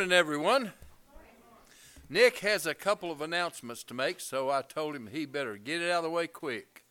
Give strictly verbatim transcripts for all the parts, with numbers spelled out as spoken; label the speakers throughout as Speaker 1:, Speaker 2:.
Speaker 1: morning, everyone. Nick has a couple of announcements to make, so I told him he better get it out of the way quick.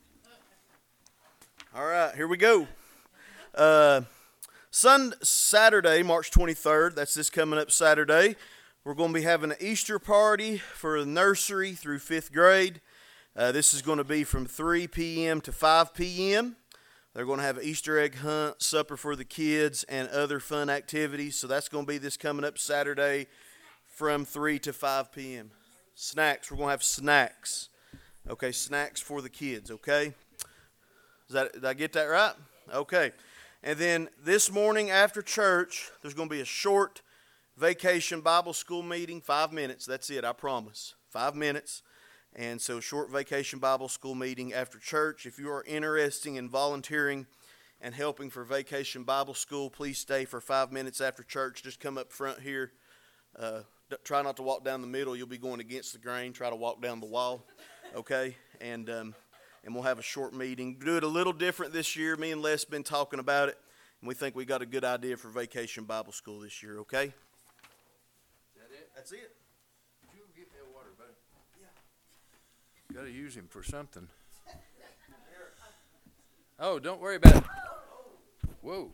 Speaker 2: All right, here we go. Uh, Sunday, Saturday, March twenty-third, that's this coming up Saturday, we're going to be having an Easter party for the nursery through fifth grade. Uh, this is going to be from three p.m. to five p.m. They're going to have an Easter egg hunt, supper for the kids, and other fun activities. So that's going to be this coming up Saturday from three to five p.m. Snacks, we're going to have snacks. Okay, snacks for the kids, okay? Is that, did I get that right? Okay. And then this morning after church, there's going to be a short vacation Bible school meeting, five minutes. That's it, I promise. Five minutes. And so short vacation Bible school meeting after church. If you are interested in volunteering and helping for Vacation Bible School, please stay for five minutes after church. Just come up front here. Uh, try not to walk down the middle. You'll be going against the grain. Try to walk down the wall, okay? And um, and we'll have a short meeting. Do it a little different this year. Me and Les have been talking about it, and we think we got a good idea for Vacation Bible School this year, okay?
Speaker 1: Is that it?
Speaker 2: That's it.
Speaker 1: Did you get that water, buddy? Got to use him for something. Oh, don't worry about it. Whoa.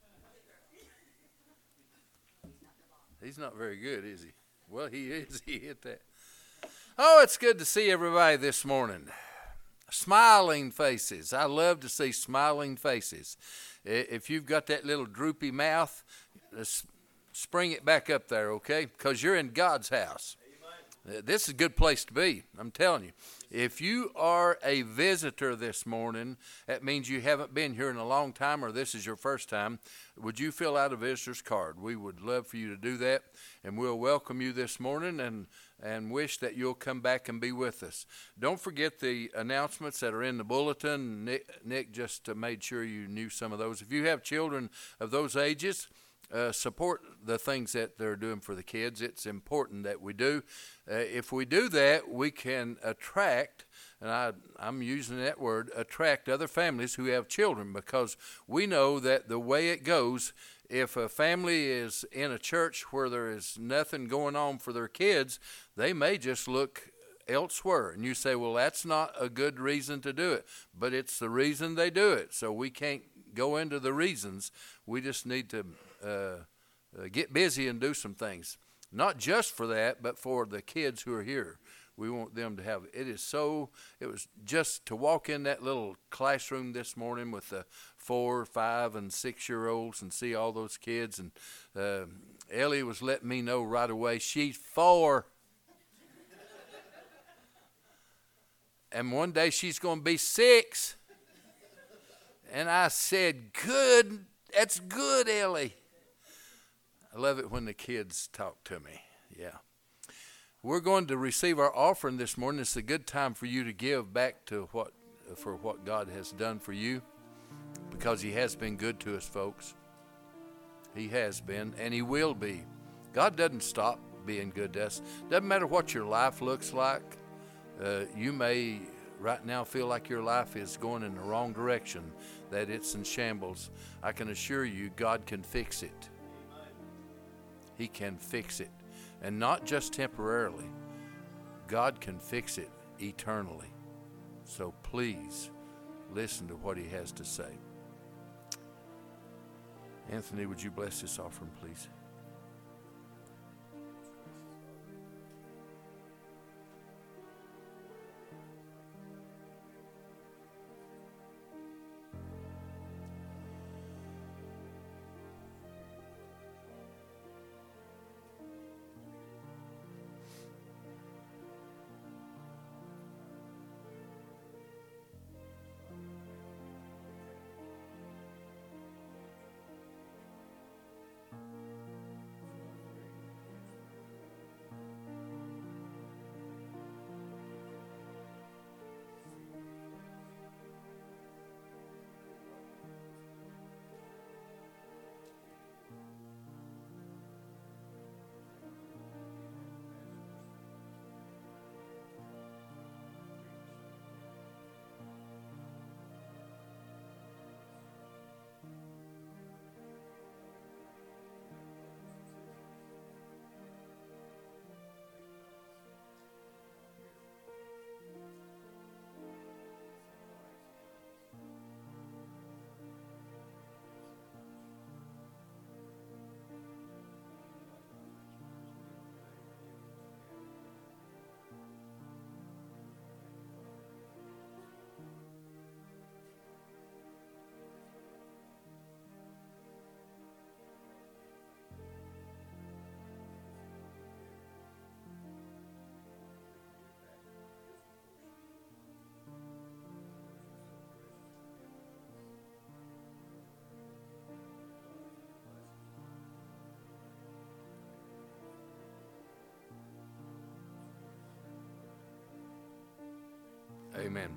Speaker 1: He's not very good, is he? Well, he is. He hit that. Oh, it's good to see everybody this morning. Smiling faces. I love to see smiling faces. If you've got that little droopy mouth, spring it back up there, okay? Because you're in God's house. This is a good place to be, I'm telling you. If you are a visitor this morning, that means you haven't been here in a long time or this is your first time, would you fill out a visitor's card? We would love for you to do that, and we'll welcome you this morning and, and wish that you'll come back and be with us. Don't forget the announcements that are in the bulletin. Nick, Nick just made sure you knew some of those. If you have children of those ages, Uh, support the things that they're doing for the kids. It's important that we do. Uh, if we do that, we can attract, and I, I'm using that word, attract other families who have children, because we know that the way it goes, if a family is in a church where there is nothing going on for their kids, they may just look elsewhere. And you say, well, that's not a good reason to do it, but it's the reason they do it. So we can't go into the reasons. We just need to uh, uh, get busy and do some things. Not just for that, but for the kids who are here. We want them to have, it is so, it was just to walk in that little classroom this morning with the four, five, and six-year-olds and see all those kids. And uh, Ellie was letting me know right away, she's four. And one day she's going to be six. And I said, good, that's good, Ellie. I love it when the kids talk to me, yeah. We're going to receive our offering this morning. It's a good time for you to give back to what, for what God has done for you, because he has been good to us, folks. He has been, and he will be. God doesn't stop being good to us. Doesn't matter what your life looks like. Uh, you may right now feel like your life is going in the wrong direction, that it's in shambles. I can assure you God can fix it. He can fix it. And not just temporarily. God can fix it eternally. So please listen to what he has to say. Anthony, would you bless this offering, please? Amen.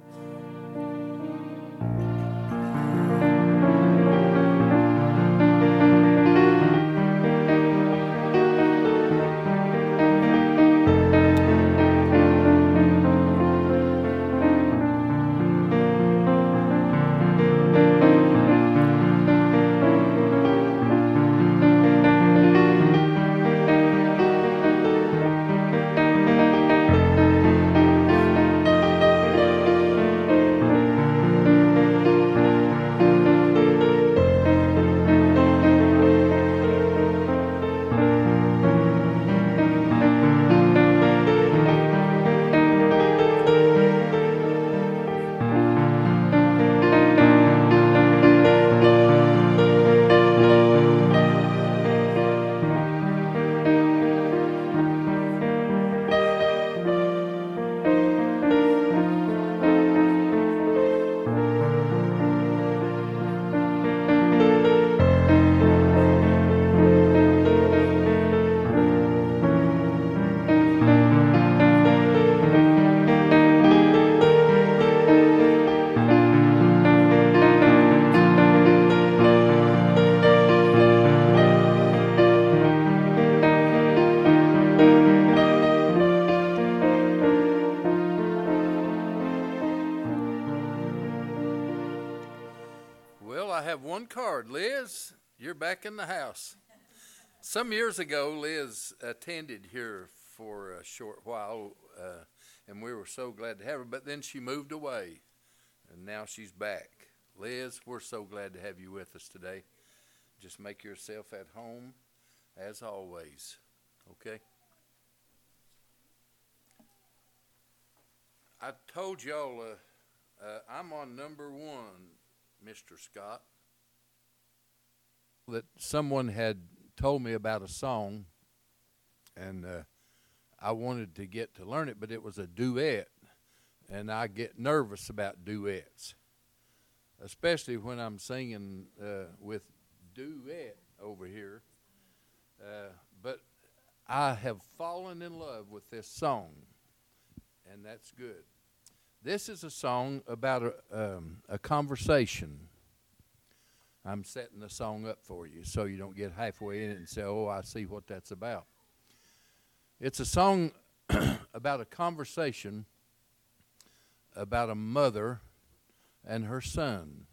Speaker 1: Well, I have one card. Liz, you're back in the house. Some years ago, Liz attended here for a short while, uh, and we were so glad to have her, but then she moved away, and now she's back. Liz, we're so glad to have you with us today. Just make yourself at home, as always, okay? I told y'all uh, uh, I'm on number one, Mister Scott. That someone had told me about a song, and uh, I wanted to get to learn it, but it was a duet, and I get nervous about duets, especially when I'm singing uh, with duet over here. Uh, but I have fallen in love with this song, and that's good. This is a song about a, um, a conversation. I'm setting the song up for you so you don't get halfway in it and say, oh, I see what that's about. It's a song about a conversation about a mother and her son.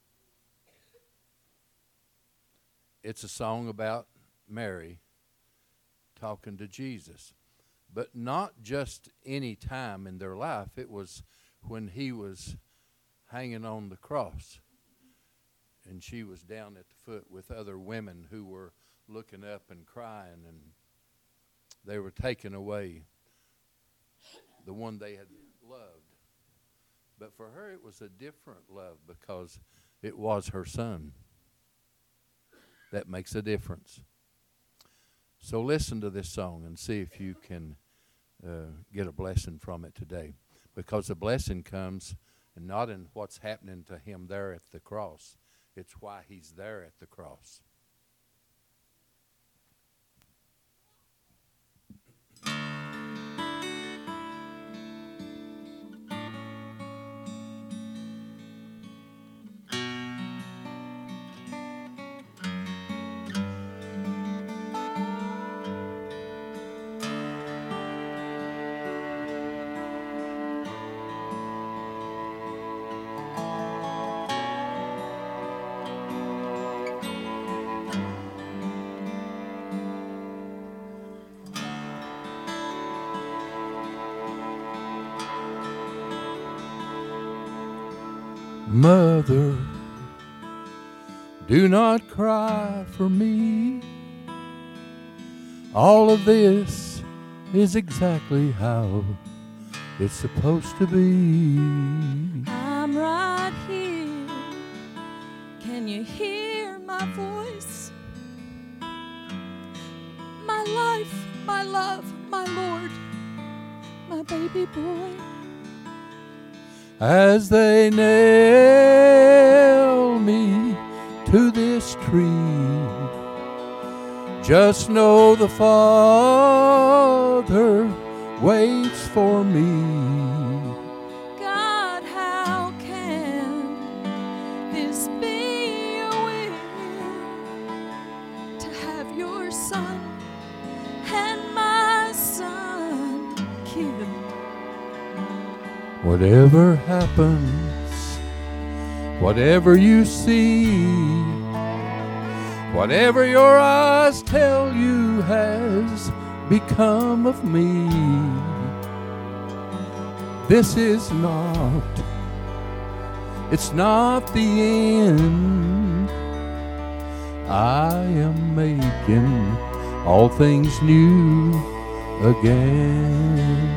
Speaker 1: It's a song about Mary talking to Jesus, but not just any time in their life. It was when he was hanging on the cross, and she was down at the foot with other women who were looking up and crying, and they were taking away the one they had loved. But for her, it was a different love because it was her son. That makes a difference. So listen to this song and see if you can uh, get a blessing from it today. Because the blessing comes and not in what's happening to him there at the cross. It's why he's there at the cross. Mother, do not cry for me. All of this is exactly how it's supposed to be.
Speaker 3: I'm right here. Can you hear my voice? My life, my love, my Lord, my baby boy.
Speaker 1: As they nail me to this tree, just know the Father waits for me. Whatever happens, whatever you see, whatever your eyes tell you has become of me, this is not, it's not the end. I am making all things new again.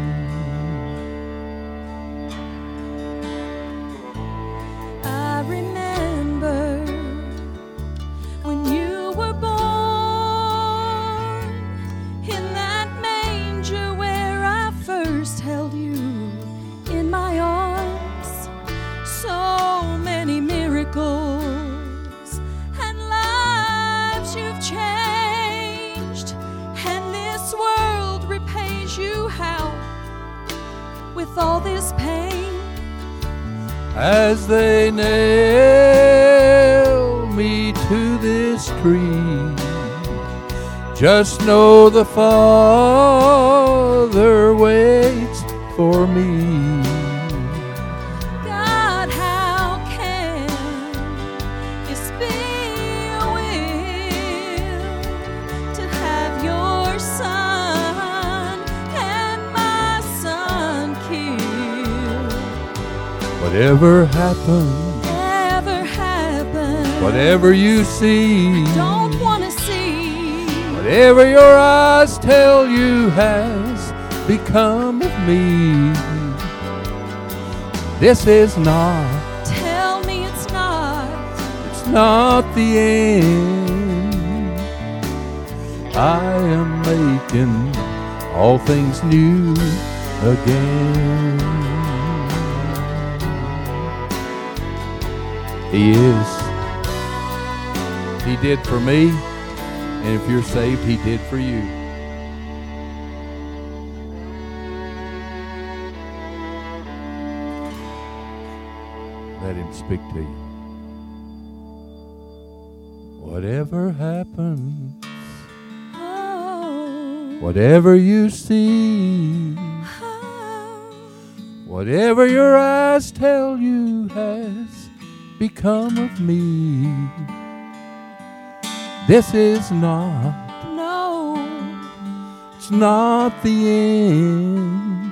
Speaker 3: I remember when you were born in that manger where I first held you in my arms. So many miracles and lives you've changed, and this world repays you how? With all this pain.
Speaker 1: As they nail me to this tree, just know the Father waits for me.
Speaker 3: God, how can this be your will to have your son and my son killed?
Speaker 1: Whatever happens,
Speaker 3: Whatever happened,
Speaker 1: whatever you see,
Speaker 3: don't want to see.
Speaker 1: whatever your eyes tell you has become of me, this is not,
Speaker 3: Tell me it's not.
Speaker 1: it's not the end. I am making all things new again. He is. He did for me, and if you're saved, He did for you. Let Him speak to you. Whatever happens,
Speaker 3: Oh,
Speaker 1: whatever you see,
Speaker 3: oh,
Speaker 1: whatever your eyes tell you has become of me, this is not,
Speaker 3: no.
Speaker 1: it's not the end.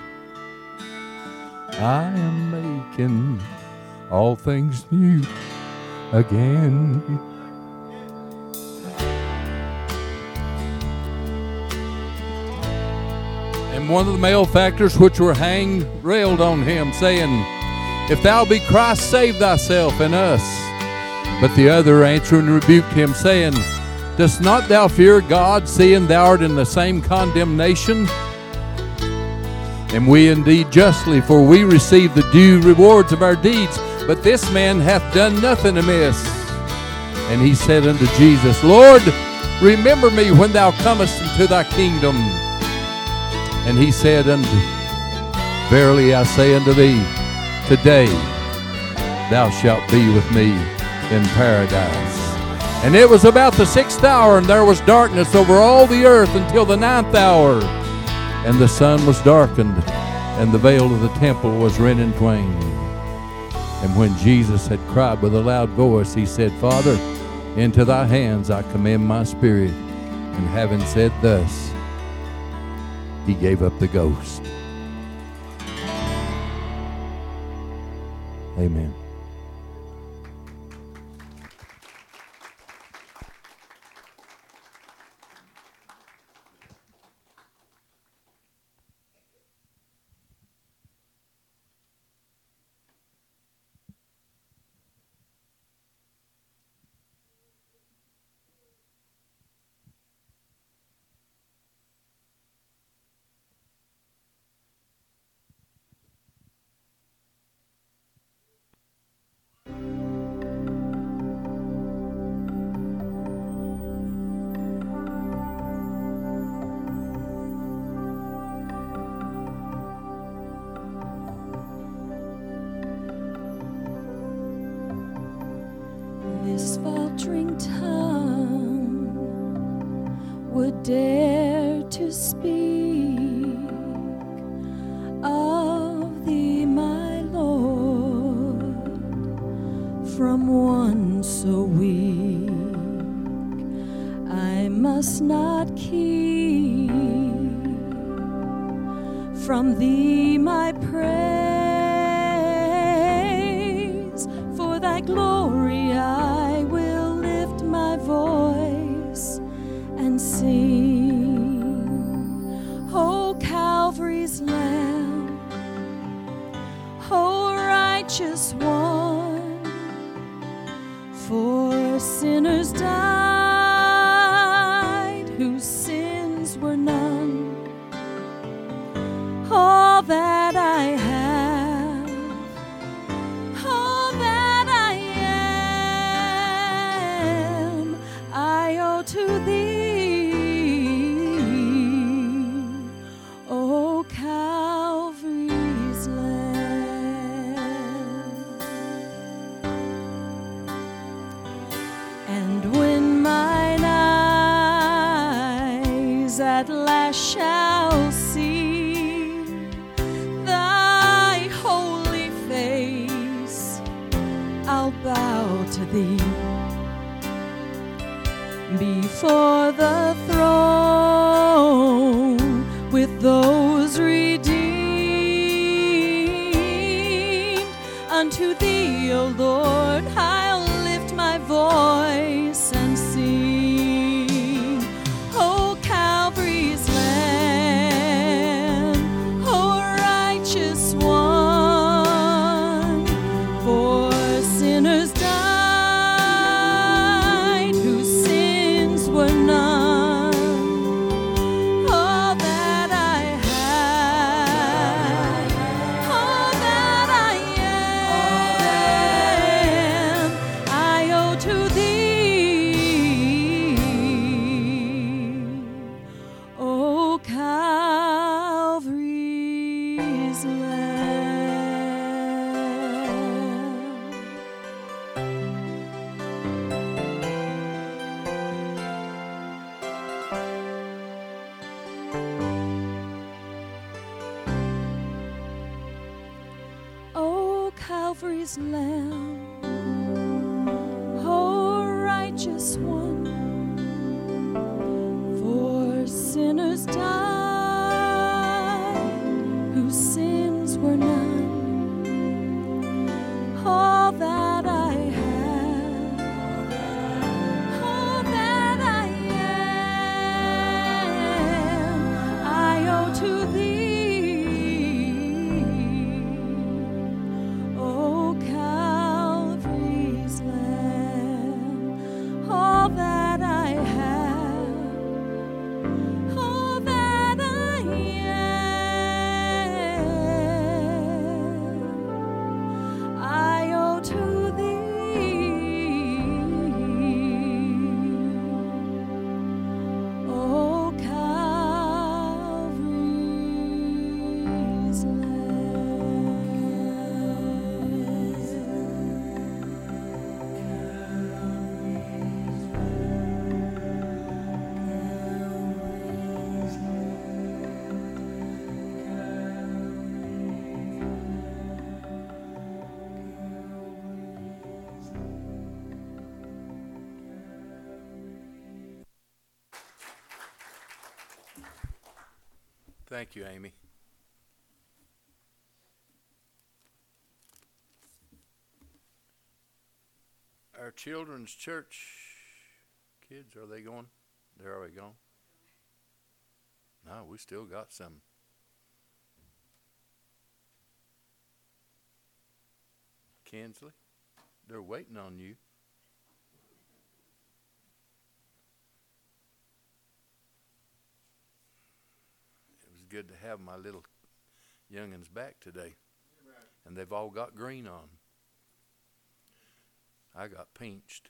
Speaker 1: I am making all things new again. And one of the malefactors which were hanged railed on him, saying, If thou be Christ, save thyself and us. But the other answering rebuked him, saying, Dost not thou fear God, seeing thou art in the same condemnation? And we indeed justly, for we receive the due rewards of our deeds. But this man hath done nothing amiss. And he said unto Jesus, Lord, remember me when thou comest into thy kingdom. And he said unto, Verily I say unto thee, today thou shalt be with me in paradise. And it was about the sixth hour, and there was darkness over all the earth until the ninth hour. And the sun was darkened, and the veil of the temple was rent in twain. And when Jesus had cried with a loud voice, he said, Father, into thy hands I commend my spirit. And having said thus, he gave up the ghost. Amen.
Speaker 3: This faltering tongue would dare to speak of the mighty must not keep from thee my praise. For thy glory I will lift my voice and sing. O Calvary's Lamb, O righteous one, for sinners died whose sins were none. All that I have, all that I am, I owe to thee, O Calvary's Lamb. And when mine eyes at last shall see thy holy face, I'll bow to thee before the throne with those redeemed. Unto thee, O Lord, I'll lift my voice and sing. O Calvary's Lamb, O righteous one, for sinners died whose sins were none. All that I have, all that I am, I owe to thee, O Calvary's Lamb. O Calvary's Lamb, O righteous one, for sinners died whose sins were none. All that I have, all that I am, I owe to thee, O Calvary's Lamb. All that I have, all that I am, I owe to thee, O Calvary's
Speaker 1: Thank you, Amy. Our children's church kids, are they going? They're already gone? No, we still got some. Kinsley, they're waiting on you. It was good to have my little youngins back today. And they've all got green on. I got pinched.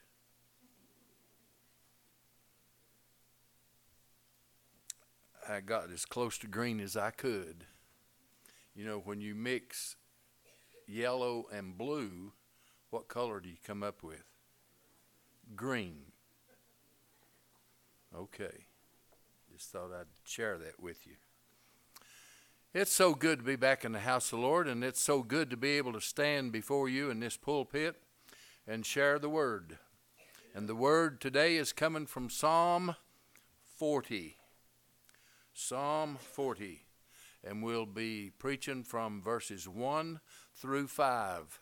Speaker 1: I got as close to green as I could. You know, when you mix yellow and blue, what color do you come up with? Green. Okay. Just thought I'd share that with you. It's so good to be back in the house of the Lord, and it's so good to be able to stand before you in this pulpit and share the word. And the word today is coming from Psalm forty. Psalm forty. And we'll be preaching from verses one through five.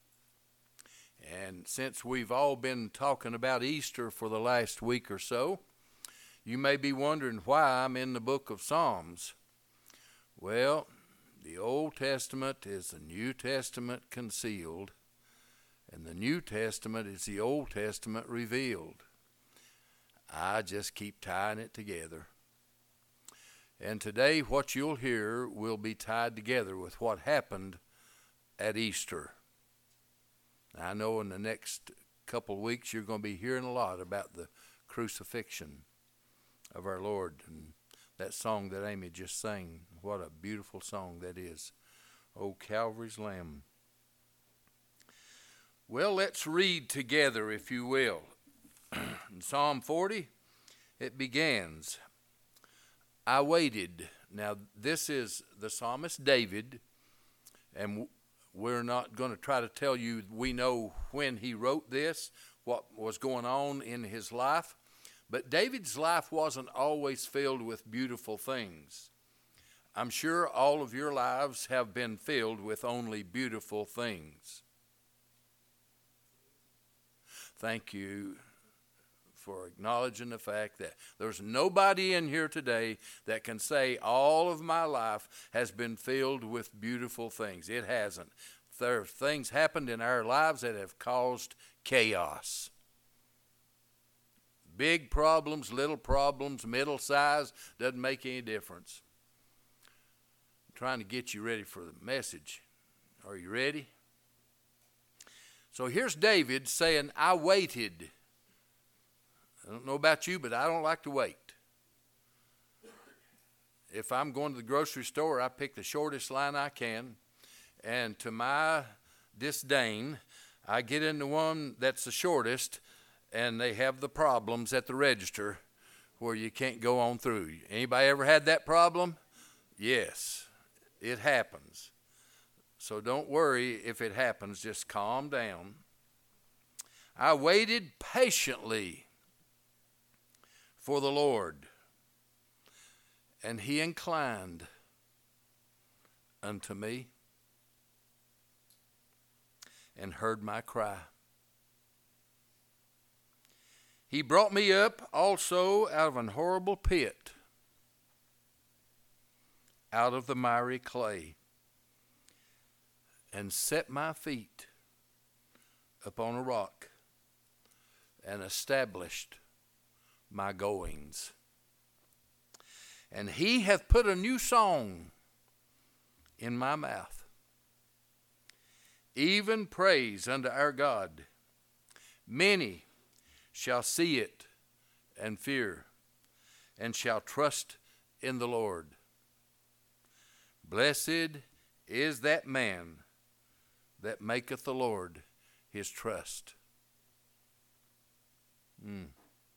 Speaker 1: And since we've all been talking about Easter for the last week or so, you may be wondering why I'm in the book of Psalms. Well, the Old Testament is the New Testament concealed, and the New Testament is the Old Testament revealed. I just keep tying it together. And today what you'll hear will be tied together with what happened at Easter. I know in the next couple of weeks you're going to be hearing a lot about the crucifixion of our Lord. And that song that Amy just sang, what a beautiful song that is. Oh, Calvary's Lamb. Well, let's read together, if you will. In Psalm forty, it begins, I waited. Now, this is the psalmist David, and we're not going to try to tell you we know when he wrote this, what was going on in his life. But David's life wasn't always filled with beautiful things. I'm sure all of your lives have been filled with only beautiful things. Thank you for acknowledging the fact that there's nobody in here today that can say all of my life has been filled with beautiful things. It hasn't. There have things happened in our lives that have caused chaos. Big problems, little problems, middle size, doesn't make any difference. I'm trying to get you ready for the message. Are you ready? So here's David saying, I waited. I don't know about you, but I don't like to wait. If I'm going to the grocery store, I pick the shortest line I can. And to my disdain, I get in the one that's the shortest, and they have the problems at the register where you can't go on through. Anybody ever had that problem? Yes, it happens. So don't worry if it happens, just calm down. I waited patiently for the Lord, and he inclined unto me and heard my cry. He brought me up also out of an horrible pit, out of the miry clay, and set my feet upon a rock, and established my goings. And he hath put a new song in my mouth, even praise unto our God. Many shall see it and fear, and shall trust in the Lord. Blessed is that man that maketh the Lord his trust. Mm.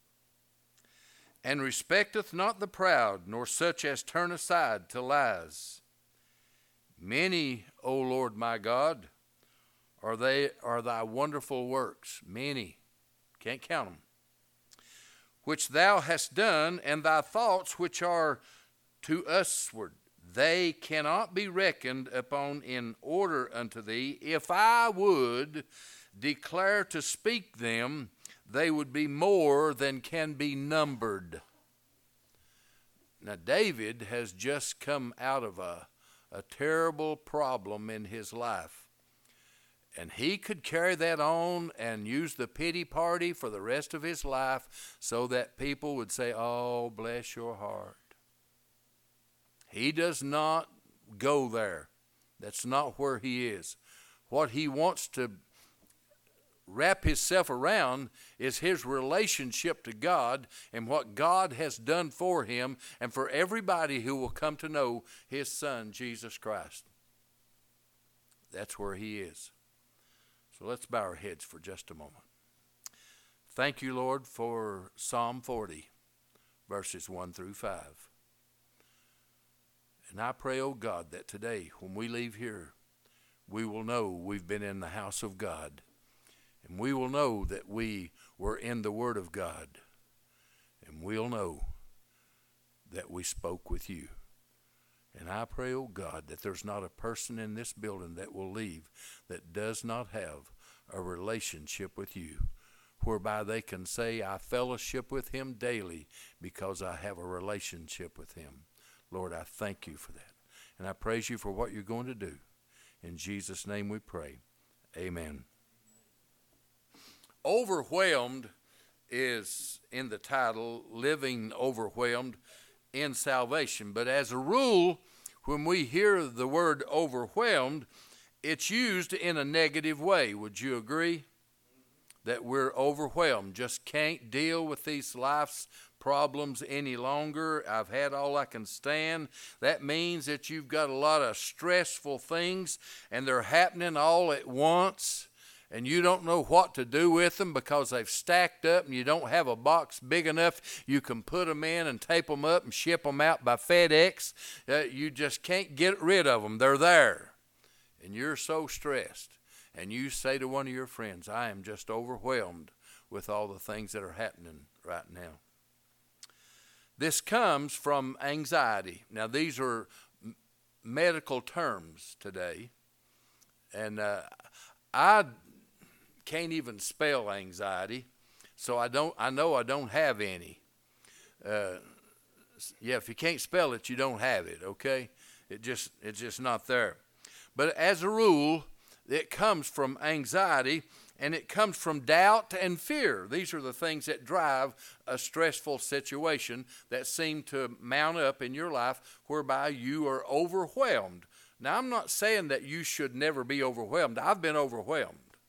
Speaker 1: And respecteth not the proud, nor such as turn aside to lies. Many, O Lord my God, are they are thy wonderful works. Many, can't count them. Which thou hast done, and thy thoughts which are to usward, they cannot be reckoned upon in order unto thee. If I would declare to speak them, they would be more than can be numbered. Now, David has just come out of a, a terrible problem in his life. And he could carry that on and use the pity party for the rest of his life so that people would say, oh, bless your heart. He does not go there. That's not where he is. What he wants to wrap himself around is his relationship to God and what God has done for him and for everybody who will come to know his son, Jesus Christ. That's where he is. So let's bow our heads for just a moment. Thank you, Lord, for Psalm forty, verses one through five. And I pray, oh God, that today when we leave here, we will know we've been in the house of God. And we will know that we were in the Word of God. And we'll know that we spoke with you. And I pray, oh God, that there's not a person in this building that will leave that does not have a relationship with you, whereby they can say, I fellowship with him daily because I have a relationship with him. Lord, I thank you for that. And I praise you for what you're going to do. In Jesus' name we pray. Amen. Overwhelmed is in the title, Living Overwhelmed in Salvation. But as a rule, when we hear the word overwhelmed, it's used in a negative way. Would you agree? That we're overwhelmed, just can't deal with these life's problems any longer. I've had all I can stand. That means that you've got a lot of stressful things and they're happening all at once, and you don't know what to do with them because they've stacked up and you don't have a box big enough you can put them in and tape them up and ship them out by FedEx. Uh, you just can't get rid of them. They're there, and you're so stressed. And you say to one of your friends, I am just overwhelmed with all the things that are happening right now. This comes from anxiety. Now, these are m- medical terms today. And uh, I can't even spell anxiety, so I don't. I know I don't have any. Uh, yeah, if you can't spell it, you don't have it, okay? It just It's just not there. But as a rule, it comes from anxiety, and it comes from doubt and fear. These are the things that drive a stressful situation that seem to mount up in your life whereby you are overwhelmed. Now, I'm not saying that you should never be overwhelmed. I've been overwhelmed.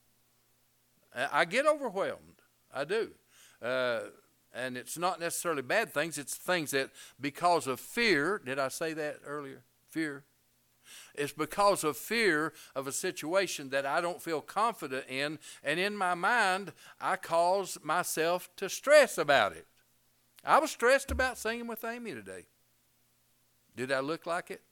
Speaker 1: I get overwhelmed. I do. Uh, and it's not necessarily bad things. It's things that because of fear, did I say that earlier? Fear. It's because of fear of a situation that I don't feel confident in, and in my mind, I cause myself to stress about it. I was stressed about singing with Amy today. Did I look like it?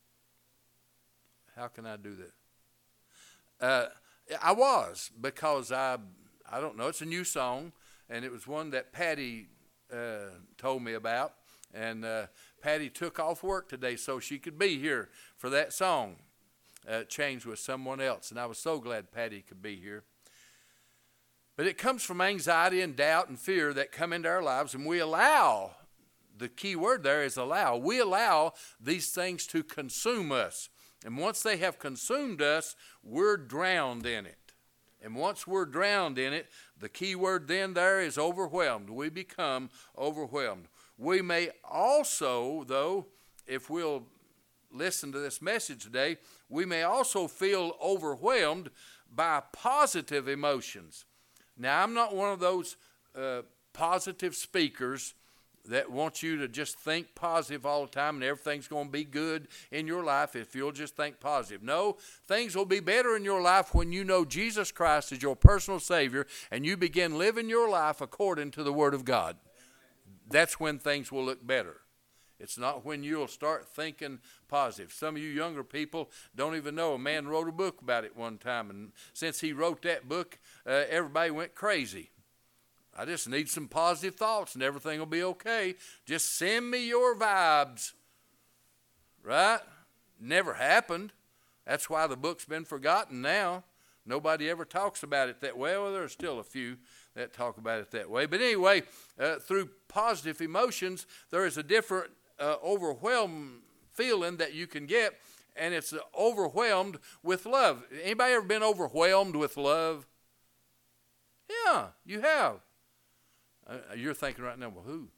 Speaker 1: How can I do that? Uh, I was, because I, I don't know, it's a new song, and it was one that Patty uh, told me about. And uh, Patty took off work today so she could be here for that song, uh, Changed with Someone Else. And I was so glad Patty could be here. But it comes from anxiety and doubt and fear that come into our lives. And we allow, the key word there is allow. We allow these things to consume us. And once they have consumed us, we're drowned in it. And once we're drowned in it, the key word then there is overwhelmed. We become overwhelmed. We may also, though, if we'll listen to this message today, we may also feel overwhelmed by positive emotions. Now, I'm not one of those uh, positive speakers that wants you to just think positive all the time and everything's going to be good in your life if you'll just think positive. No, things will be better in your life when you know Jesus Christ is your personal Savior and you begin living your life according to the Word of God. That's when things will look better. It's not when you'll start thinking positive. Some of you younger people don't even know. A man wrote a book about it one time, and since he wrote that book, uh, everybody went crazy. I just need some positive thoughts and everything will be okay. Just send me your vibes. Right? Never happened. That's why the book's been forgotten now. Nobody ever talks about it that way. Well, there's still a few that talk about it that way. But anyway, uh, through positive emotions, there is a different uh, overwhelmed feeling that you can get, and it's uh, overwhelmed with love. Anybody ever been overwhelmed with love? Yeah, you have. Uh, you're thinking right now, well, who?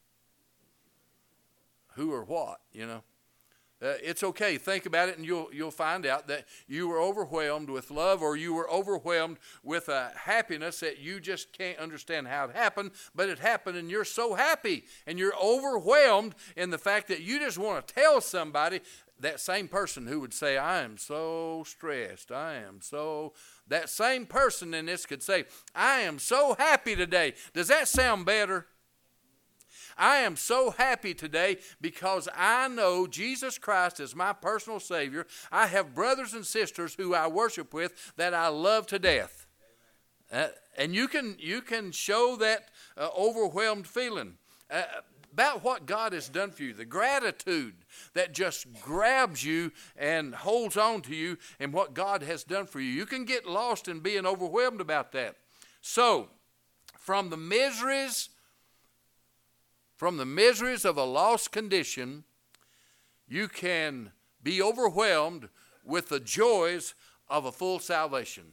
Speaker 1: Who or what, you know? Uh, it's okay. Think about it, and you'll you'll find out that you were overwhelmed with love, or you were overwhelmed with a happiness that you just can't understand how it happened, but it happened, and you're so happy, and you're overwhelmed in the fact that you just want to tell somebody, that same person who would say, I am so stressed, I am so, that same person in this could say, I am so happy today. Does that sound better? I am so happy today because I know Jesus Christ is my personal Savior. I have brothers and sisters who I worship with that I love to death. Uh, and you can you can show that uh, overwhelmed feeling. Uh, about what God has done for you, the gratitude that just grabs you and holds on to you and what God has done for you. You can get lost in being overwhelmed about that. So, from the miseries, from the miseries of a lost condition, you can be overwhelmed with the joys of a full salvation.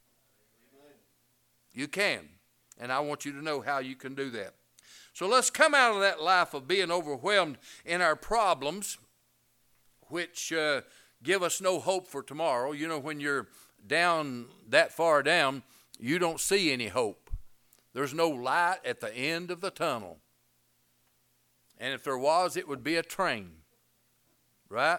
Speaker 1: You can. And I want you to know how you can do that. So let's come out of that life of being overwhelmed in our problems, which uh, give us no hope for tomorrow. You know, when you're down that far down, you don't see any hope. There's no light at the end of the tunnel. And if there was, it would be a train, right?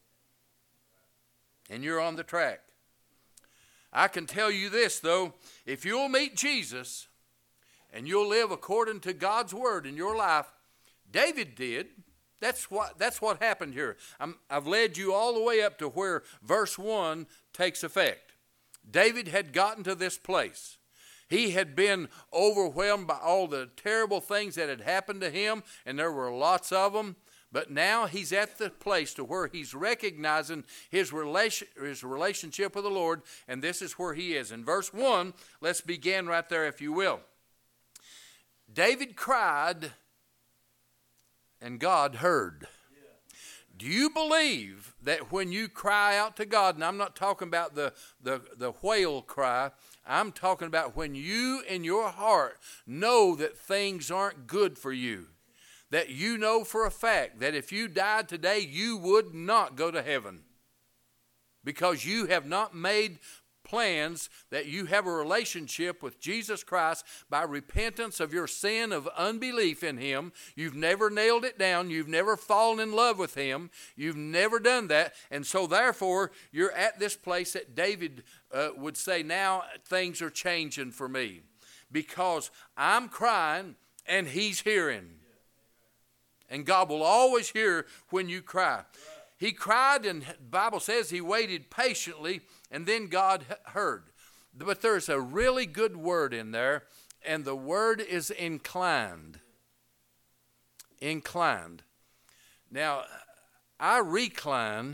Speaker 1: And you're on the track. I can tell you this, though, if you'll meet Jesus and you'll live according to God's word in your life, David did. That's what, that's what happened here. I'm, I've led you all the way up to where verse one takes effect. David had gotten to this place. He had been overwhelmed by all the terrible things that had happened to him, and there were lots of them. But now he's at the place to where he's recognizing his relation, his relationship with the Lord, and this is where he is. In verse one, let's begin right there, if you will. David cried, and God heard. Do you believe that when you cry out to God, and I'm not talking about the, the, the whale cry, I'm talking about when you in your heart know that things aren't good for you, that you know for a fact that if you died today, you would not go to heaven because you have not made plans, that you have a relationship with Jesus Christ by repentance of your sin of unbelief in him. You've never nailed it down. You've never fallen in love with him. You've never done that. And so therefore, you're at this place that David uh, would say, now things are changing for me because I'm crying and he's hearing. And God will always hear when you cry. He cried, and the Bible says he waited patiently, and then God heard. But there's a really good word in there, and the word is inclined. Inclined. Now, I recline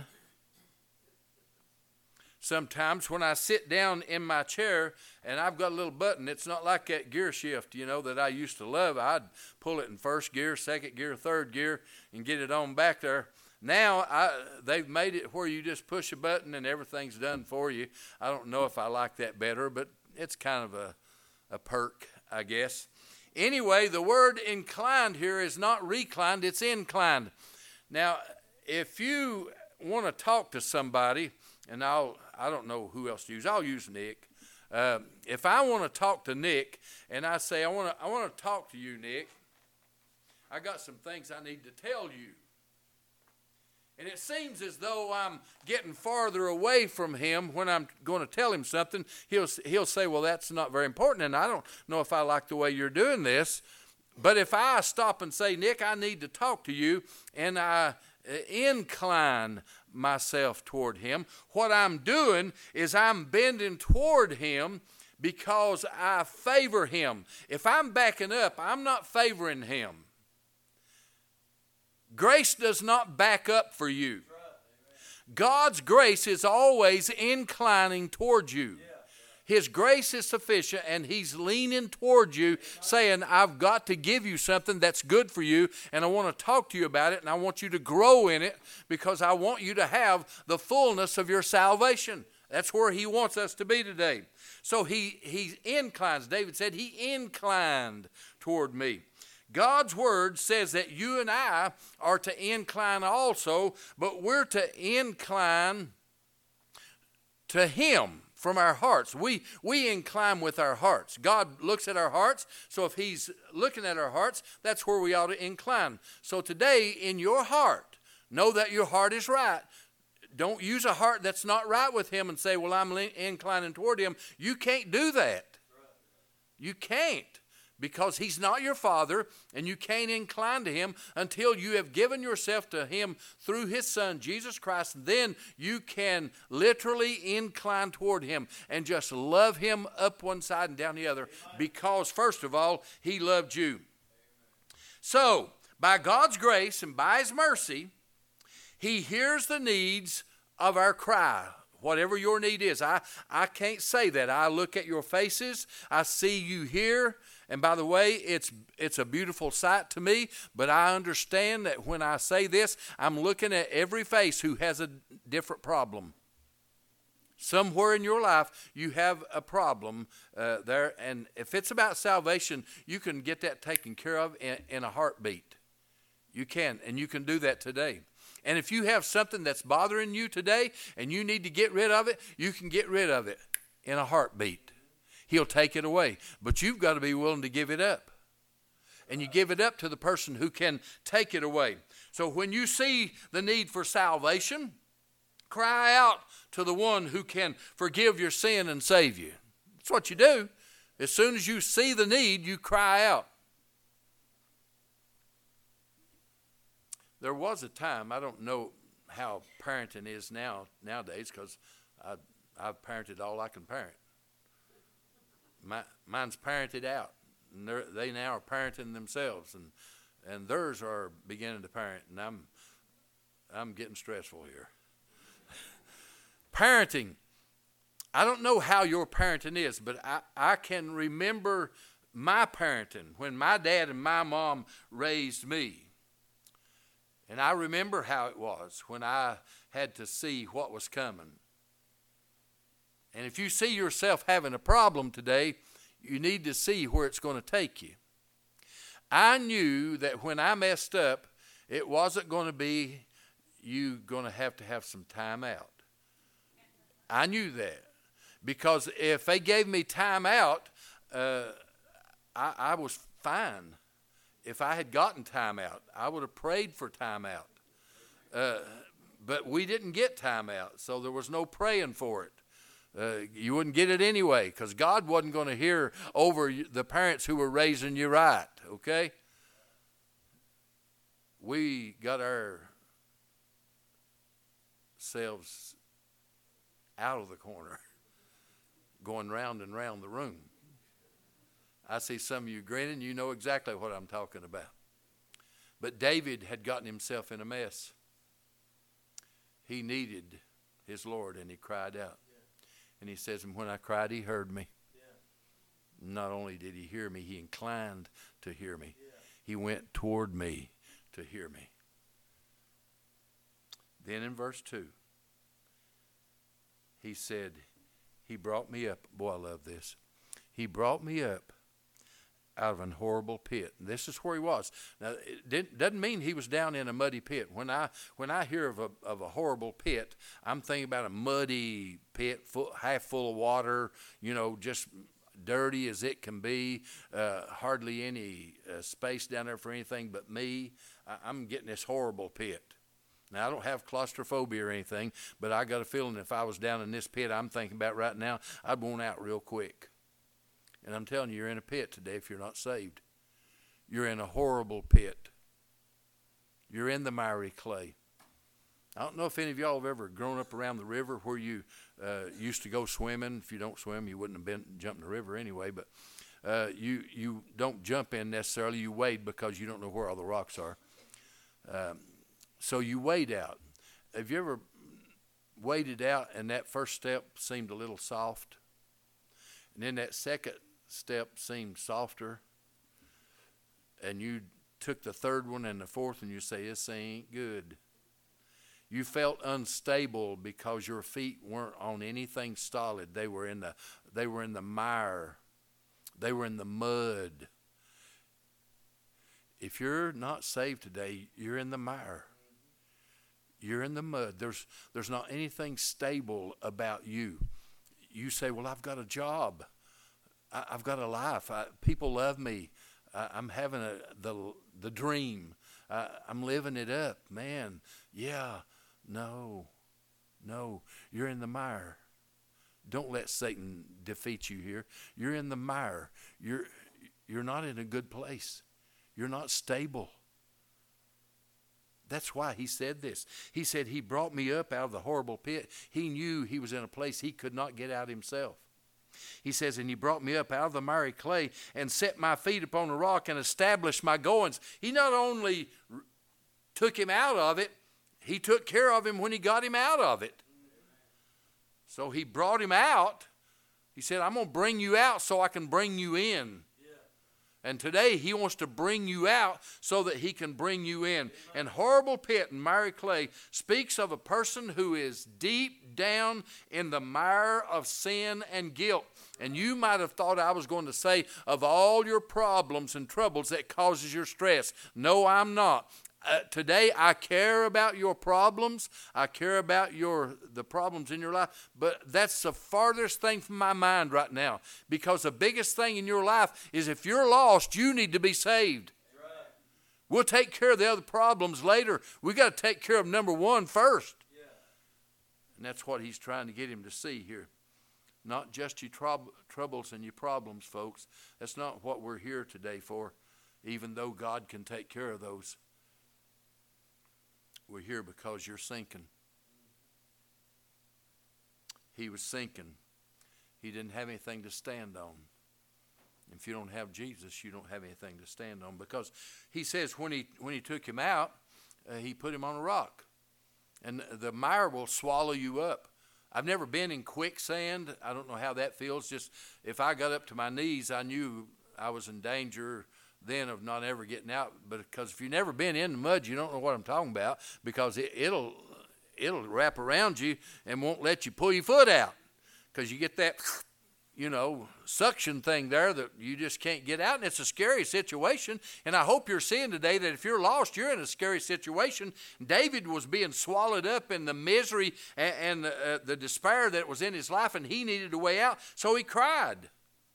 Speaker 1: sometimes when I sit down in my chair, and I've got a little button. It's not like that gear shift, you know, that I used to love. I'd pull it in first gear, second gear, third gear, and get it on back there. Now, I, they've made it where you just push a button and everything's done for you. I don't know if I like that better, but it's kind of a, a perk, I guess. Anyway, the word inclined here is not reclined, it's inclined. Now, if you want to talk to somebody, and I'll, I don't know who else to use, I'll use Nick. Uh, if I want to talk to Nick, and I say, I want to, I want to talk to you, Nick, I got some things I need to tell you. And it seems as though I'm getting farther away from him when I'm going to tell him something. He'll, he'll say, well, that's not very important, and I don't know if I like the way you're doing this. But if I stop and say, Nick, I need to talk to you, and I incline myself toward him, what I'm doing is I'm bending toward him because I favor him. If I'm backing up, I'm not favoring him. Grace does not back up for you. God's grace is always inclining toward you. His grace is sufficient, and he's leaning toward you, saying, I've got to give you something that's good for you, and I want to talk to you about it, and I want you to grow in it because I want you to have the fullness of your salvation. That's where he wants us to be today. So he, he inclines. David said he inclined toward me. God's word says that you and I are to incline also, but we're to incline to him from our hearts. We, we incline with our hearts. God looks at our hearts, so if he's looking at our hearts, that's where we ought to incline. So today, in your heart, know that your heart is right. Don't use a heart that's not right with him and say, well, I'm inclining toward him. You can't do that. You can't. Because he's not your father, and you can't incline to him until you have given yourself to him through his son, Jesus Christ. Then you can literally incline toward him and just love him up one side and down the other. Because, first of all, he loved you. So, By God's grace and by His mercy, He hears the needs of our cry. Whatever your need is, I, I can't say that. I look at your faces, I see you here, and by the way, it's it's a beautiful sight to me, but I understand that when I say this, I'm looking at every face who has a different problem. Somewhere in your life, you have a problem uh, there, and if it's about salvation, you can get that taken care of in, in a heartbeat. You can, and you can do that today. And if you have something that's bothering you today and you need to get rid of it, you can get rid of it in a heartbeat. He'll take it away. But you've got to be willing to give it up. And you give it up to the person who can take it away. So when you see the need for salvation, cry out to the one who can forgive your sin and save you. That's what you do. As soon as you see the need, you cry out. There was a time, I don't know how parenting is now nowadays, because I've parented all I can parent. My, mine's parented out, and they now are parenting themselves, and and theirs are beginning to parent, and I'm I'm getting stressful here. Parenting, I don't know how your parenting is, but I, I can remember my parenting when my dad and my mom raised me. And I remember how it was when I had to see what was coming. And if you see yourself having a problem today, you need to see where it's going to take you. I knew that when I messed up, it wasn't going to be you going to have to have some time out. I knew that. Because if they gave me time out, uh, I, I was fine. If I had gotten time out, I would have prayed for time out. Uh, but we didn't get time out, so there was no praying for it. Uh, you wouldn't get it anyway, because God wasn't going to hear over the parents who were raising you right, okay? We got ourselves out of the corner, going round and round the room. I see some of you grinning. You know exactly what I'm talking about. But David had gotten himself in a mess. He needed his Lord, and he cried out. Yeah. And he says, and when I cried, he heard me. Yeah. Not only did he hear me, he inclined to hear me. Yeah. He went toward me to hear me. Then in verse two, he said, he brought me up. Boy, I love this. He brought me up out of an horrible pit. And this is where he was. Now, it didn't, doesn't mean he was down in a muddy pit. When I when I hear of a of a horrible pit, I'm thinking about a muddy pit, full, half full of water, you know, just dirty as it can be, uh, hardly any uh, space down there for anything but me. I, I'm getting this horrible pit. Now, I don't have claustrophobia or anything, but I got a feeling if I was down in this pit I'm thinking about right now, I'd want out real quick. And I'm telling you, you're in a pit today if you're not saved. You're in a horrible pit. You're in the miry clay. I don't know if any of y'all have ever grown up around the river where you uh, used to go swimming. If you don't swim, you wouldn't have been jumping the river anyway. But uh, you you don't jump in necessarily. You wade because you don't know where all the rocks are. Um, so you wade out. Have you ever waded out and that first step seemed a little soft? And then that second step seemed softer, and you took the third one and the fourth and you say, this ain't good. You felt unstable because your feet weren't on anything solid. They were in the they were in the mire. They were in the mud. If you're not saved today, you're in the mire. You're in the mud. There's there's not anything stable about you. You say, well, I've got a job. I, I've got a life. I, people love me. I, I'm having a, the the dream. I, I'm living it up. Man, yeah, no, no. You're in the mire. Don't let Satan defeat you here. You're in the mire. You're you're not in a good place. You're not stable. That's why he said this. He said he brought me up out of the horrible pit. He knew he was in a place he could not get out himself. He says, and he brought me up out of the miry clay and set my feet upon a rock and established my goings. He not only took him out of it, he took care of him when he got him out of it. So he brought him out. He said, I'm going to bring you out so I can bring you in. And today he wants to bring you out so that he can bring you in. And horrible pit and miry clay speaks of a person who is deep down in the mire of sin and guilt. And you might have thought I was going to say of all your problems and troubles that causes your stress. No, I'm not. Uh, today I care about your problems. I care about your the problems in your life. But that's the farthest thing from my mind right now. Because the biggest thing in your life is if you're lost, you need to be saved. Right. We'll take care of the other problems later. We got to take care of number one first. Yeah. And that's what he's trying to get him to see here. Not just your troub- troubles and your problems, folks. That's not what we're here today for, even though God can take care of those. We're here because you're sinking. He was sinking. He didn't have anything to stand on. If you don't have Jesus, you don't have anything to stand on. Because he says when he when he took him out, uh, he put him on a rock. And the mire will swallow you up. I've never been in quicksand. I don't know how that feels. Just if I got up to my knees, I knew I was in danger then of not ever getting out. But because if you've never been in the mud, you don't know what I'm talking about, because it, it'll it'll wrap around you and won't let you pull your foot out, because you get that, you know, suction thing there that you just can't get out, and it's a scary situation. And I hope you're seeing today that if you're lost, you're in a scary situation. David was being swallowed up in the misery and, and the, uh, the despair that was in his life, and he needed a way out, so he cried.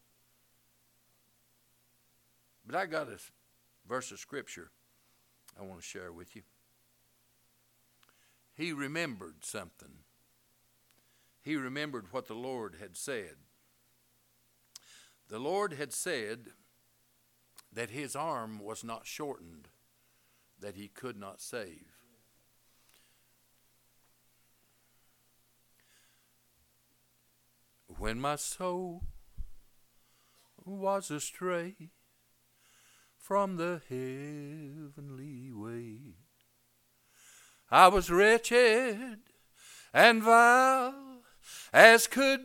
Speaker 1: But I got a verse of scripture I want to share with you. He remembered something. He remembered what the Lord had said. The Lord had said that his arm was not shortened, that he could not save. When my soul was astray from the heavenly way, I was wretched and vile as could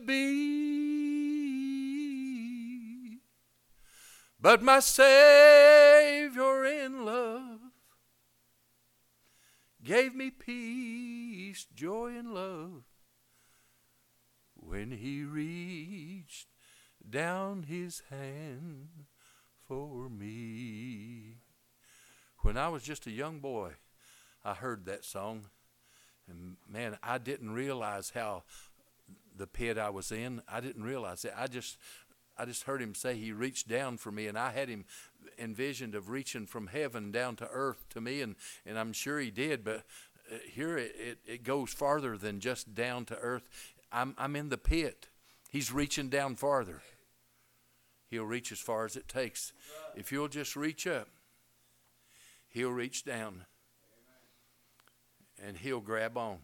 Speaker 1: be, but my Savior in love gave me peace, joy, and love when he reached down his hand for me. When I was just a young boy, I heard that song, and man, I didn't realize how the pit I was in. I didn't realize that. I just, I just heard him say he reached down for me, and I had him envisioned of reaching from heaven down to earth to me, and, and I'm sure he did. But here it, it, it goes farther than just down to earth. I'm, I'm in the pit. He's reaching down farther. He'll reach as far as it takes. If you'll just reach up, he'll reach down. And he'll grab on.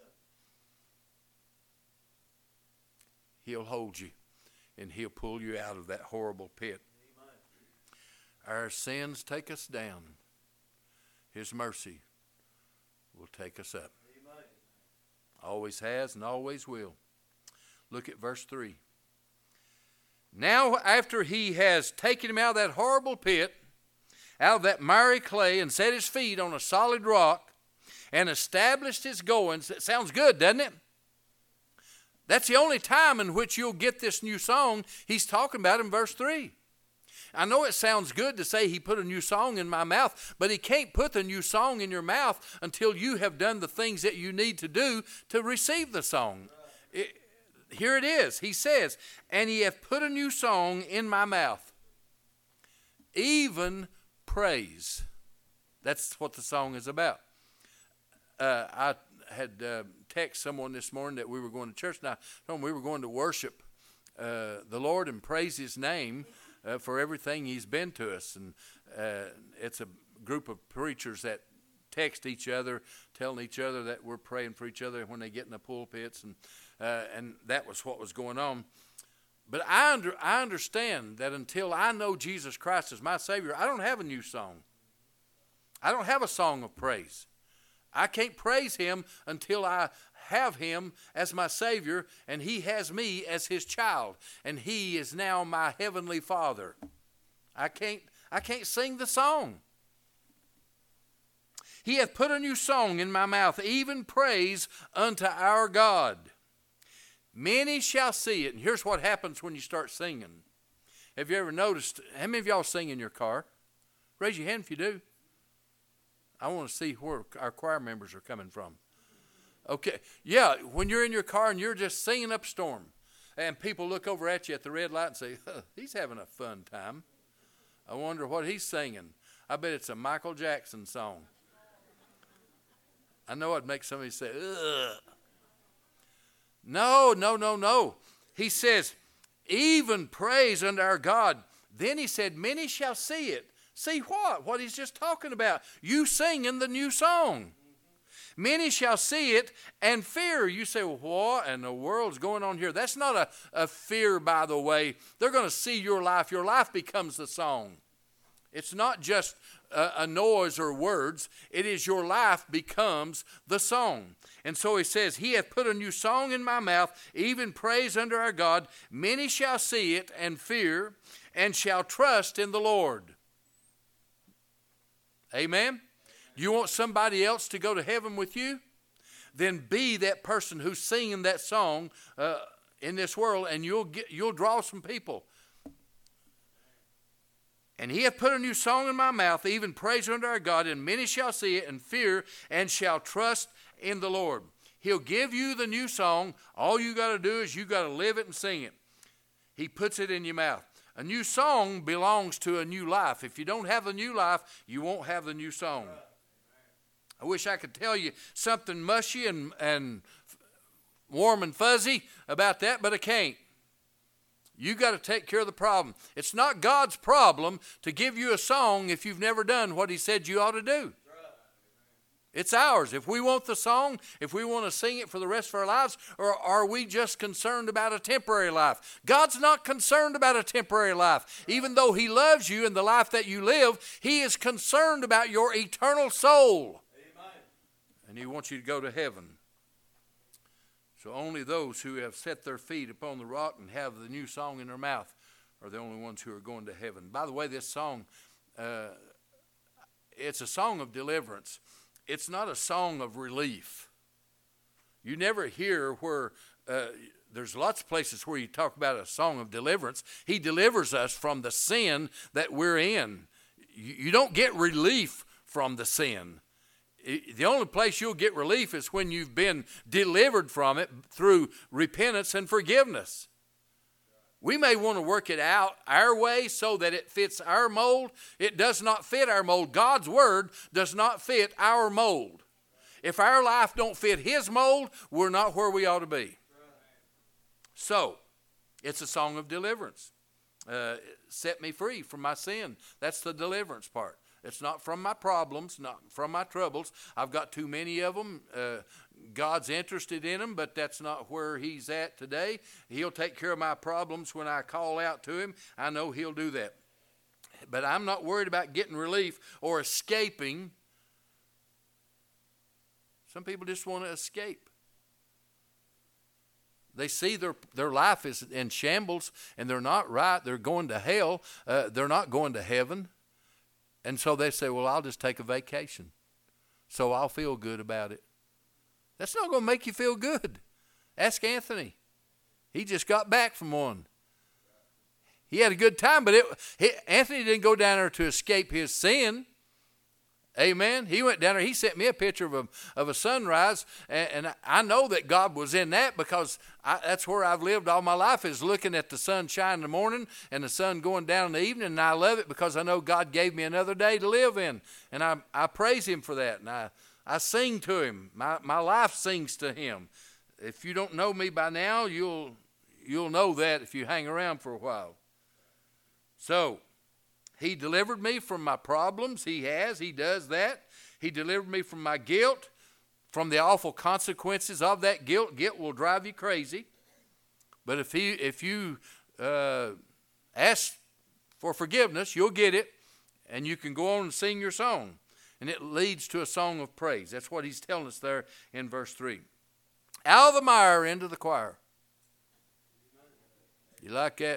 Speaker 1: He'll hold you. And he'll pull you out of that horrible pit. Our sins take us down. His mercy will take us up. Always has and always will. Look at verse three. Now, after he has taken him out of that horrible pit, out of that miry clay, and set his feet on a solid rock, and established his goings. It sounds good, doesn't it? That's the only time in which you'll get this new song he's talking about in verse three. I know it sounds good to say he put a new song in my mouth, but he can't put the new song in your mouth until you have done the things that you need to do to receive the song. It, Here it is. He says, and he hath put a new song in my mouth, even praise. That's what the song is about. Uh, I had uh, texted someone this morning that we were going to church, and I told them we were going to worship uh, the Lord and praise his name uh, for everything he's been to us. And uh, it's a group of preachers that text each other, telling each other that we're praying for each other when they get in the pulpits, and Uh, and that was what was going on. But I, under, I understand that until I know Jesus Christ as my Savior, I don't have a new song. I don't have a song of praise. I can't praise him until I have him as my Savior, and he has me as his child, and he is now my heavenly Father. I can't, I can't sing the song. He hath put a new song in my mouth, even praise unto our God. Many shall see it. And here's what happens when you start singing. Have you ever noticed, how many of y'all sing in your car? Raise your hand if you do. I want to see where our choir members are coming from. Okay, yeah, when you're in your car and you're just singing up a storm, and people look over at you at the red light and say, huh, he's having a fun time. I wonder what he's singing. I bet it's a Michael Jackson song. I know I'd make somebody say, ugh. No, no, no, no. He says, even praise unto our God. Then he said, many shall see it. See what? What he's just talking about. You singing the new song. Many shall see it and fear. You say, well, what in the world's going on here? That's not a, a fear, by the way. They're going to see your life. Your life becomes the song. It's not just a, a noise or words. It is your life becomes the song. And so he says, he hath put a new song in my mouth, even praise unto our God. Many shall see it and fear, and shall trust in the Lord. Amen? You want somebody else to go to heaven with you? Then be that person who's singing that song uh, in this world, and you'll get, you'll draw some people. And he hath put a new song in my mouth, even praise unto our God, and many shall see it and fear, and shall trust in the Lord. He'll give you the new song. All you got to do is you got to live it and sing it. He puts it in your mouth. A new song belongs to a new life. If you don't have a new life, you won't have the new song. I wish I could tell you something mushy and, and warm and fuzzy about that, but I can't. You got to take care of the problem. It's not God's problem to give you a song if you've never done what he said you ought to do. It's ours. If we want the song, if we want to sing it for the rest of our lives, or are we just concerned about a temporary life? God's not concerned about a temporary life. Even though he loves you and the life that you live, he is concerned about your eternal soul. Amen. And he wants you to go to heaven. So only those who have set their feet upon the rock and have the new song in their mouth are the only ones who are going to heaven. By the way, this song, uh, it's a song of deliverance. It's not a song of relief. You never hear where, uh, there's lots of places where you talk about a song of deliverance. He delivers us from the sin that we're in. You, you don't get relief from the sin. It, the only place you'll get relief is when you've been delivered from it through repentance and forgiveness. We may want to work it out our way so that it fits our mold. It does not fit our mold. God's word does not fit our mold. If our life don't fit his mold, we're not where we ought to be. So, it's a song of deliverance. Uh, set me free from my sin. That's the deliverance part. It's not from my problems, not from my troubles. I've got too many of them. Uh, God's interested in them, but that's not where he's at today. He'll take care of my problems when I call out to him. I know he'll do that. But I'm not worried about getting relief or escaping. Some people just want to escape. They see their, their life is in shambles, and they're not right. They're going to hell. Uh, they're not going to heaven. And so they say, well, I'll just take a vacation, so I'll feel good about it. That's not going to make you feel good. Ask Anthony. He just got back from one. He had a good time, but it, he, Anthony didn't go down there to escape his sin. Amen. He went down there. He sent me a picture of a, of a sunrise, and, and I know that God was in that because I, that's where I've lived all my life, is looking at the sun shine in the morning and the sun going down in the evening, and I love it because I know God gave me another day to live in, and I, I praise him for that, and I, I sing to him. My, my life sings to him. If you don't know me by now, you'll, you'll know that if you hang around for a while. So, he delivered me from my problems. He has. He does that. He delivered me from my guilt, from the awful consequences of that guilt. Guilt will drive you crazy. But if he, if you uh, ask for forgiveness, you'll get it, and you can go on and sing your song. And it leads to a song of praise. That's what he's telling us there in verse three. Out of the mire into the choir. You like that?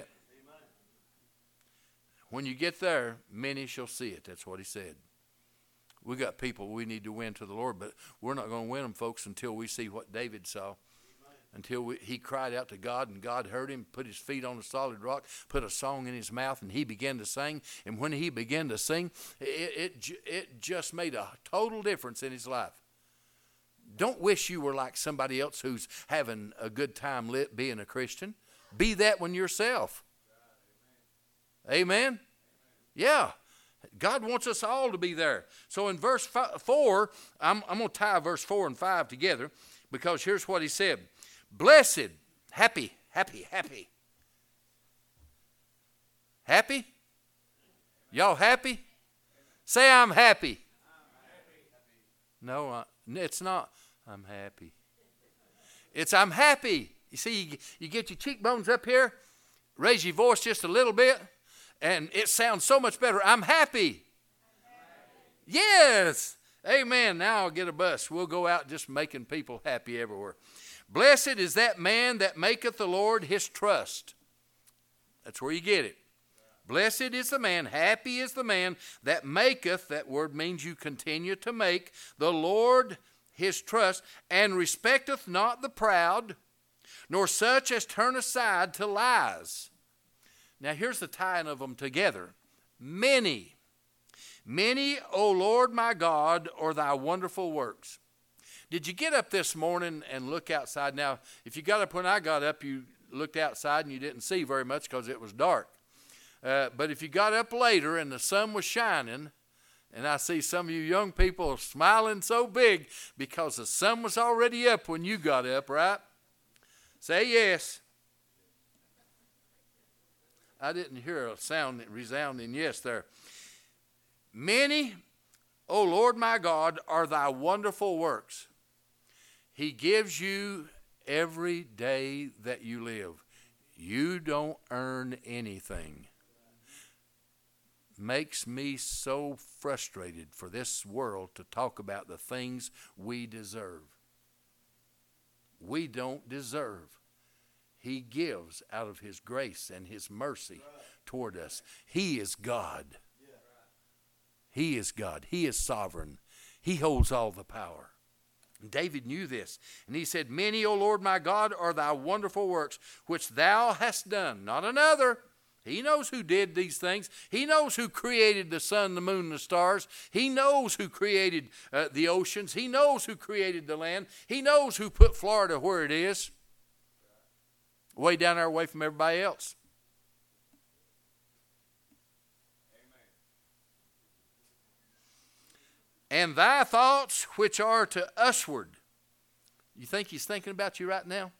Speaker 1: When you get there, many shall see it. That's what he said. We got people we need to win to the Lord, but we're not going to win them, folks, until we see what David saw. Until we, he cried out to God, and God heard him, put his feet on a solid rock, put a song in his mouth, and he began to sing. And when he began to sing, it, it, it just made a total difference in his life. Don't wish you were like somebody else who's having a good time lit being a Christian. Be that one yourself. Amen? Yeah. God wants us all to be there. So in verse four, I'm, I'm going to tie verse four and five together, because here's what he said. Blessed, happy, happy, happy. Happy? Y'all happy? Say, I'm happy. No, it's not. I'm happy. It's I'm happy. You see, you, you get your cheekbones up here, raise your voice just a little bit, and it sounds so much better. I'm happy. Yes. Amen. Now I'll get a bus. We'll go out just making people happy everywhere. Blessed is that man that maketh the Lord his trust. That's where you get it. Blessed is the man, happy is the man that maketh, that word means you continue to make, the Lord his trust, and respecteth not the proud, nor such as turn aside to lies. Now here's the tying of them together. Many, many, O Lord my God, are thy wonderful works. Did you get up this morning and look outside? Now, if you got up when I got up, you looked outside and you didn't see very much because it was dark. Uh, but if you got up later and the sun was shining, and I see some of you young people smiling so big because the sun was already up when you got up, right? Say yes. I didn't hear a sound, resounding yes there. Many, O Lord my God, are thy wonderful works. He gives you every day that you live. You don't earn anything. Makes me so frustrated for this world to talk about the things we deserve. We don't deserve. He gives out of his grace and his mercy toward us. He is God. He is God. He is sovereign. He holds all the power. David knew this, and he said, many, O Lord my God, are thy wonderful works, which thou hast done, not another. He knows who did these things. He knows who created the sun, the moon, and the stars. He knows who created uh, the oceans. He knows who created the land. He knows who put Florida where it is, way down there away from everybody else. And thy thoughts which are to usward. You think he's thinking about you right now?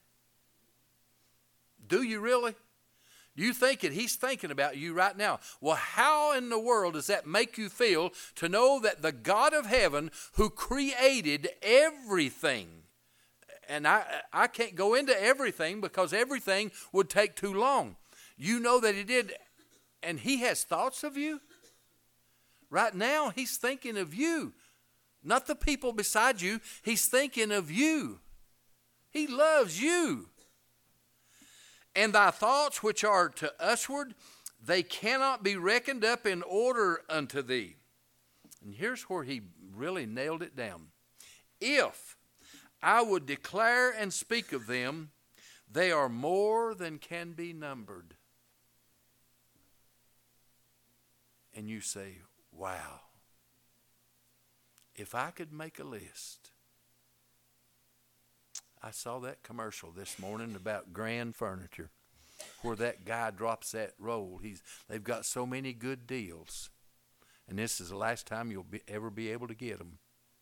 Speaker 1: Do you really? Do you think that he's thinking about you right now? Well, how in the world does that make you feel to know that the God of heaven who created everything, and I, I can't go into everything because everything would take too long. You know that he did, and he has thoughts of you? Right now, he's thinking of you. Not the people beside you. He's thinking of you. He loves you. And thy thoughts which are to usward, they cannot be reckoned up in order unto thee. And here's where he really nailed it down. If I would declare and speak of them, they are more than can be numbered. And you say, wow, if I could make a list. I saw that commercial this morning about Grand Furniture, where that guy drops that roll. He's, they've got so many good deals, and this is the last time you'll be, ever be able to get them.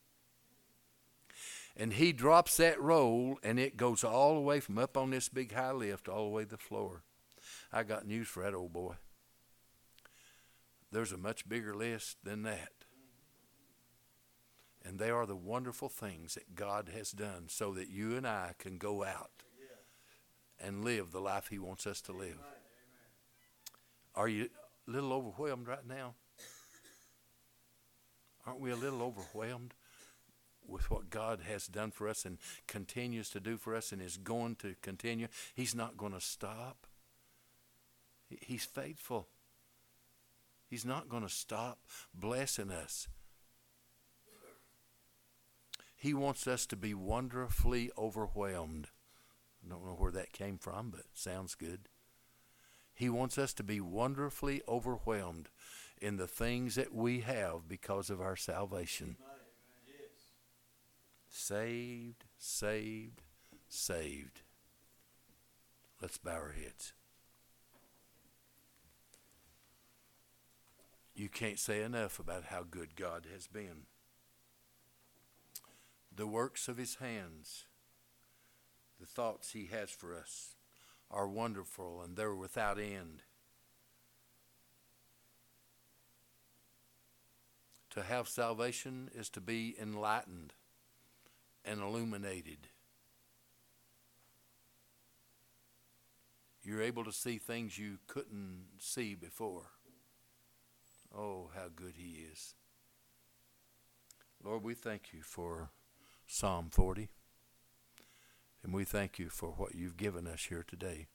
Speaker 1: And he drops that roll, and it goes all the way from up on this big high lift all the way to the floor. I got news for that old boy. There's a much bigger list than that. And they are the wonderful things that God has done so that you and I can go out and live the life he wants us to live. Are you a little overwhelmed right now? Aren't we a little overwhelmed with what God has done for us and continues to do for us and is going to continue? He's not going to stop. He's faithful. He's not going to stop blessing us. He wants us to be wonderfully overwhelmed. I don't know where that came from, but it sounds good. He wants us to be wonderfully overwhelmed in the things that we have because of our salvation. Saved, saved, saved. Let's bow our heads. You can't say enough about how good God has been. The works of his hands, the thoughts he has for us are wonderful and they're without end. To have salvation is to be enlightened and illuminated. You're able to see things you couldn't see before. Oh, how good he is. Lord, we thank you for Psalm forty. And we thank you for what you've given us here today.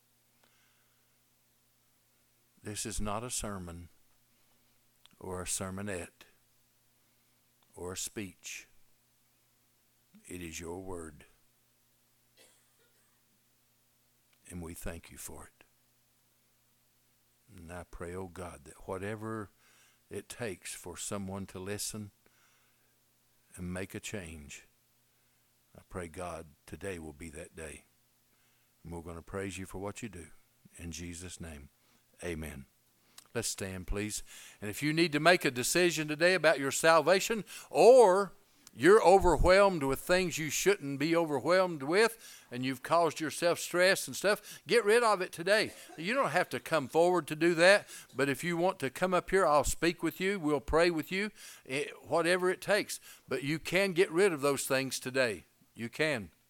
Speaker 1: This is not a sermon or a sermonette or a speech. It is your word. And we thank you for it. And I pray, oh God, that whatever it takes for someone to listen and make a change, I pray, God, today will be that day. And we're going to praise you for what you do. In Jesus' name, amen. Let's stand, please. And if you need to make a decision today about your salvation, or you're overwhelmed with things you shouldn't be overwhelmed with, and you've caused yourself stress and stuff, get rid of it today. You don't have to come forward to do that, but if you want to come up here, I'll speak with you. We'll pray with you, whatever it takes. But you can get rid of those things today. You can.